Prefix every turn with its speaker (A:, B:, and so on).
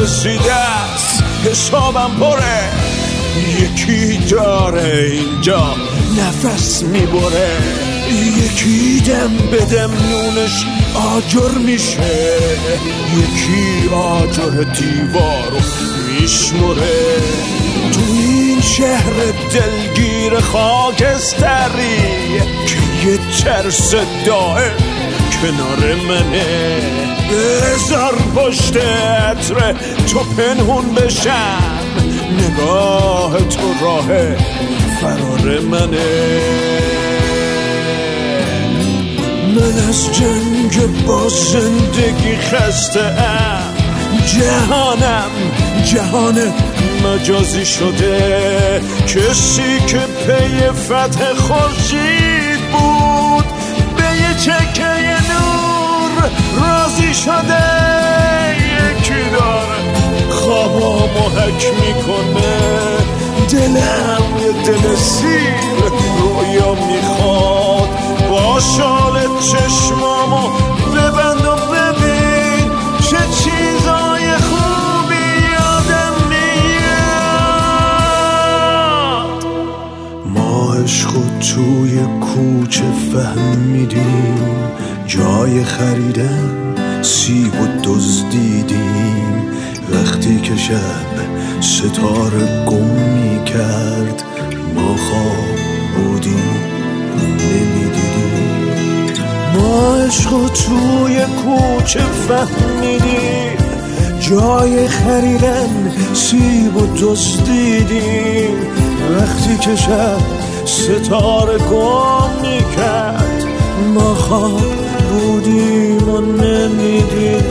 A: رسیده است، حسابم پره. یکی داره اینجا نفس میبره، یکی دم بدم نونش آجر میشه، یکی آجر دیوارو میشمره. تو این شهر دلگیر خاکستری که یه ترس دائم کنار منه، بذار پشت عطر تو پنهون بشم، نگاه تو راه فرار منه. من از جنگ با زندگی خسته ام، جهان مجازی شده. کسی که پی فتح خورشید بود به یه چکه نور راضی شده. یکی داره خوابامو حک میکنه، دلم یه دل سیر رویا میخواد. با شال چشمامو ببند و ببین چه چیزای خوبی یادم میاد. ما عشقو توی کوچه فهمیدیم، جای خریدن سیب و دزدیدیم. وقتی که شب ستاره گم میکرد، ما خواب بودیم نمیدیدیم. ما عشقو توی کوچه فهمیدیم، جای خریدن سیب و دزدیدیم. وقتی که شب ستاره گم میکرد، ما خواب بودیم و نمیدیدیم.